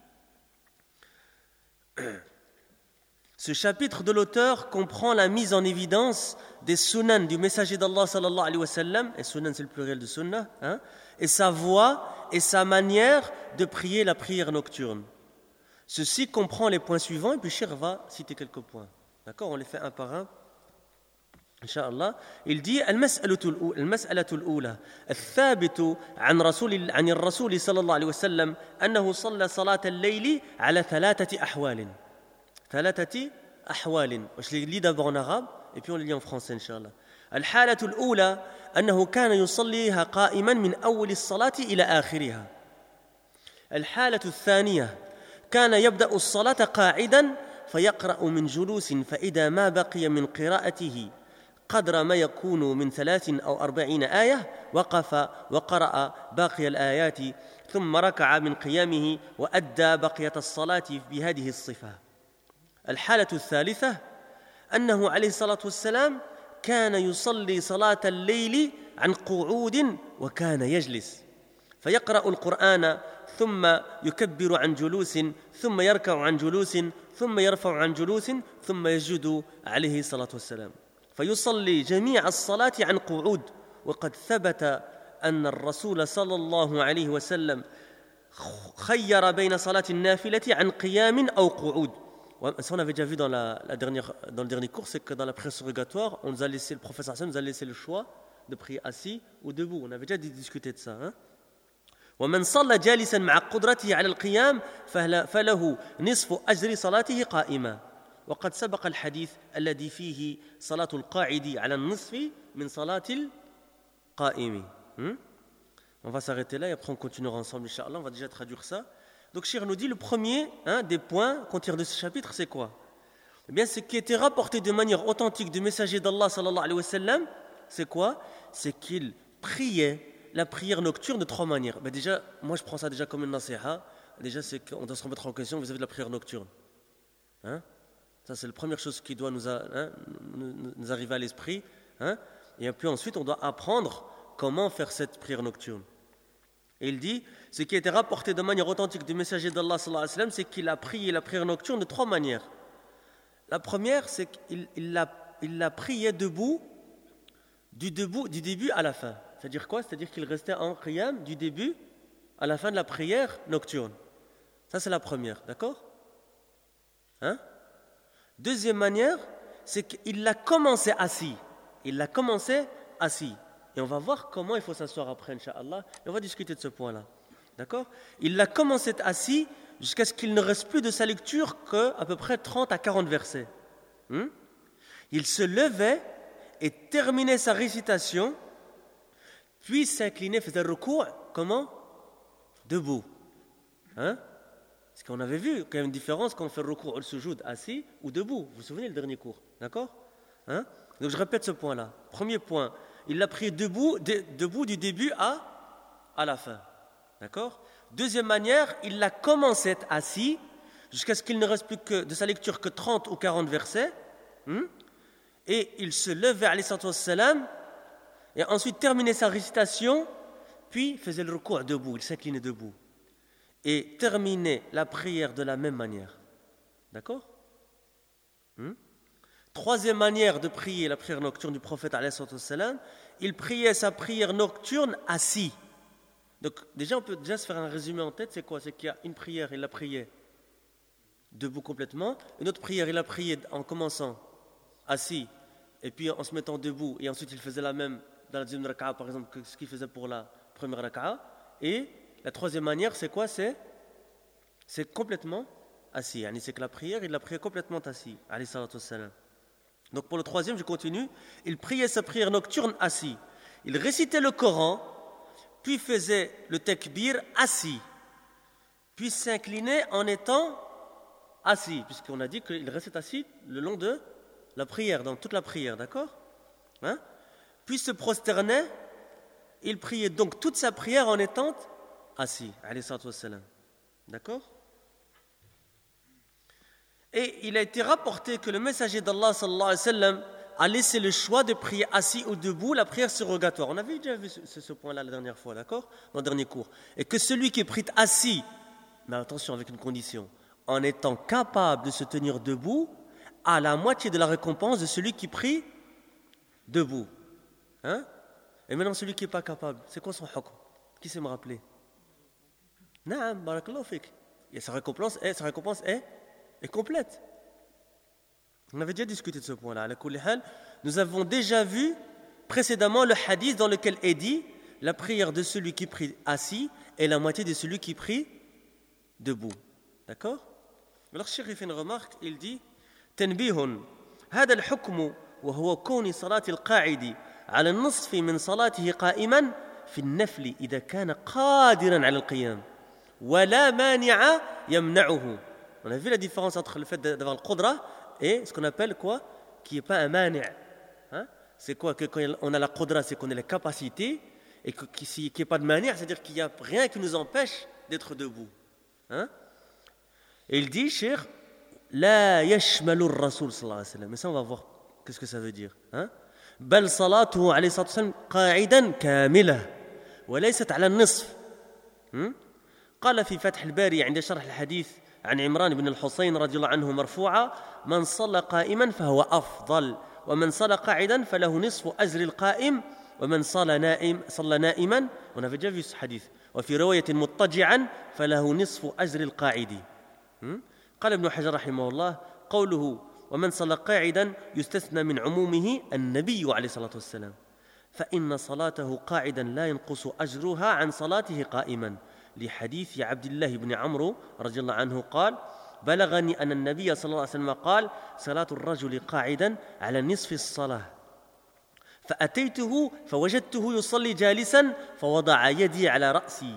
ce chapitre de l'auteur comprend la mise en évidence des sunan du messager d'Allah sallallahu alayhi wa sallam, et sunan c'est le pluriel de sunnah, hein, et sa voix et sa manière de prier la prière nocturne. Ceci comprend les points suivants, et puis Cheikh va citer quelques points. D'accord, on les fait un par un. Inch'Allah. Il dit المسألة الأولى الثابت عن رسول عن الرسول صلى الله عليه وسلم أنه صلى صلاة الليل على ثلاثة أحوال. ثلاثة أحوال. Je les lis d'abord en arabe et puis on les lit en français Inch'Allah. الحالة الأولى أنه كان يصليها قائما من أول الصلاة إلى آخرها. الحالة الثانية كان يبدأ الصلاة قاعدا فيقرأ من جلوس فإذا ما بقي من قراءته قدر ما يكون من ثلاث أو أربعين آية وقف وقرأ باقي الآيات ثم ركع من قيامه وأدى بقية الصلاة بهذه الصفة. الحالة الثالثة أنه عليه الصلاة والسلام كان يصلي صلاة الليل عن قعود وكان يجلس فيقرأ القرآن ثم يكبر عن جلوس ثم يركع عن جلوس ثم يرفع عن جلوس ثم يسجد عليه الصلاة والسلام فيصلي جميع الصلاة عن قعود وقد ثبت أن الرسول صلى الله عليه وسلم خير بين صلاة النافلة عن قيام أو قعود. Ça on avait déjà vu dans, la, la dernière, dans le dernier cours, c'est que dans la prière surrogatoire, on nous a laissé, le professeur Hassan nous a laissé le choix de prier assis ou debout. On avait déjà discuté de ça. Hein? ومن صلى جالسا مع قدرته على القيام فله نصف أجر صلاته قائما. وقد سبق الحديث الذي فيه صلاة القاعد على النصف من صلاة القائم. On va s'arrêter là et après on continuera ensemble, Inch'Allah. On va déjà traduire ça. Donc, Cheikh nous dit le premier hein, des points qu'on tire de ce chapitre, c'est quoi? Eh bien, ce qui était rapporté de manière authentique du messager d'Allah, sallallahu alayhi wa sallam, c'est quoi? C'est qu'il priait la prière nocturne de trois manières. Ben déjà, moi je prends ça déjà comme une nasiha. Déjà, c'est qu'on doit se remettre en question vis-à-vis de la prière nocturne. Hein? Ça, c'est la première chose qui doit nous, a, hein, nous, nous arriver à l'esprit. Hein? Et puis ensuite, on doit apprendre comment faire cette prière nocturne. Et il dit, ce qui a été rapporté de manière authentique du messager d'Allah, sallallahu alayhi wa sallam, c'est qu'il a prié la prière nocturne de trois manières. La première, c'est qu'il il l'a, il l'a prié debout du, debout, du début à la fin. C'est-à-dire quoi? C'est-à-dire qu'il restait en qiyam du début à la fin de la prière nocturne. Ça, c'est la première, d'accord? Hein? Deuxième manière, c'est qu'il l'a commencé assis. Il l'a commencé assis. Et on va voir comment il faut s'asseoir après, Inch'Allah. Et on va discuter de ce point-là. D'accord? Il l'a commencé assis jusqu'à ce qu'il ne reste plus de sa lecture qu'à peu près trente à quarante versets. Hmm? Il se levait et terminait sa récitation, puis s'inclinait, faisait le recours, comment? Debout. Hein? Parce qu'on avait vu qu'il y a une différence quand on fait le recours, le sujoud assis ou debout. Vous vous souvenez le dernier cours? D'accord? Hein? Donc je répète ce point-là. Premier point. Il l'a pris debout, de, debout du début à, à la fin. D'accord? Deuxième manière, il l'a commencé assis jusqu'à ce qu'il ne reste plus que, de sa lecture que trente ou quarante versets. Hum? Et il se levait, alayhi salatu wassalam, et ensuite terminait sa récitation, puis faisait le recours debout, il s'inclinait debout. Et terminait la prière de la même manière. D'accord? Hum? Troisième manière de prier la prière nocturne du prophète alayhi salatu wassalam, il priait sa prière nocturne assis. Donc déjà on peut déjà se faire un résumé en tête, c'est quoi? C'est qu'il y a une prière, il la priait debout complètement, une autre prière, il la priait en commençant assis, et puis en se mettant debout, et ensuite il faisait la même dans la deuxième raka'a par exemple que ce qu'il faisait pour la première raka'a. Et la troisième manière, c'est quoi? C'est, c'est complètement assis. C'est que la prière, il la priait complètement assis, alayhi salatu wassalam. Donc pour le troisième, je continue. Il priait sa prière nocturne assis. Il récitait le Coran, puis faisait le takbir assis, puis s'inclinait en étant assis, puisqu'on a dit qu'il restait assis le long de la prière, dans toute la prière, d'accord? Hein? Puis se prosternait. Il priait donc toute sa prière en étant assis, alayhi salatu wassalam. D'accord? Et il a été rapporté que le messager d'Allah sallallahu alayhi wa sallam a laissé le choix de prier assis ou debout, la prière surrogatoire. On avait déjà vu ce, ce point-là la dernière fois, d'accord? Dans le dernier cours. Et que celui qui prie assis, mais attention avec une condition, en étant capable de se tenir debout, a la moitié de la récompense de celui qui prie debout. Hein? Et maintenant celui qui n'est pas capable, c'est quoi son hukm? Qui sait me rappeler? Naam, barakallahu fik. Et sa récompense est, sa récompense est, est complète. On avait déjà discuté de ce point-là. Nous avons déjà vu précédemment le hadith dans lequel est dit la prière de celui qui prie assis est la moitié de celui qui prie debout. D'accord? Alors, Cheikh il fait une remarque, il dit تنبيه هذا الحكم وهو كون صلاة القاعد على النصف من صلاته قائما في النفل إذا كان قادرا على القيام ولا مانع يمنعه. On a vu la différence entre le fait d'avoir le qudra et ce qu'on appelle quoi? Qui n'est pas un mani'. Hein? C'est quoi? Que quand on a la qudra, c'est qu'on a la capacité, et qu'il n'y ait pas de mani', c'est-à-dire qu'il n'y a rien qui nous empêche d'être debout. Hein? Et il dit, Cheikh, la yashmalu ar-rasul sallallahu alayhi wa sallam. Mais ça, on va voir qu'est-ce que ça veut dire. Hein? بل صلاته عليه الصلاة والسلام قاعدا كاملة وليست على النصف. قال في فتح الباري عند شرح الحديث عن عمران بن الحصين رضي الله عنه مرفوعا من صلى قائما فهو أفضل ومن صلى قاعدا فله نصف أجر القائم ومن صلى نائم صلى نائما. On avait déjà vu ce hadith. وفي رواية مضطجعا فله نصف أجر القاعد. قال ابن حجر رحمه الله قوله ومن صلى قاعدا يستثنى من عمومه النبي عليه الصلاة والسلام فإن صلاته قاعدا لا ينقص أجرها عن صلاته قائما لحديث عبد الله بن عمرو رضي الله عنه قال بلغني أن النبي صلى الله عليه وسلم قال صلاة الرجل قاعدا على نصف الصلاة فأتيته فوجدته يصلي جالسا فوضع يدي على رأسي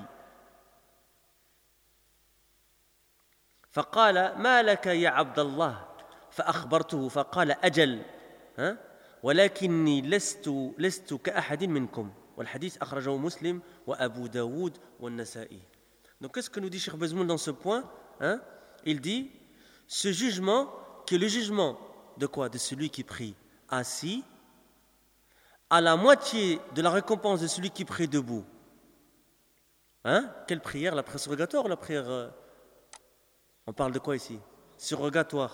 فقال ما لك يا عبد الله فأخبرته فقال أجل ها ولكني لست لست كأحد منكم والحديث أخرجه مسلم وأبو داود والنسائي. Donc qu'est-ce que nous dit Cheikh Bazmoul dans ce point? Hein? Il dit ce jugement qui est le jugement de quoi? De celui qui prie assis à la moitié de la récompense de celui qui prie debout. Hein? Quelle prière? La prière surrogatoire ou la prière euh... On parle de quoi ici? Surrogatoire.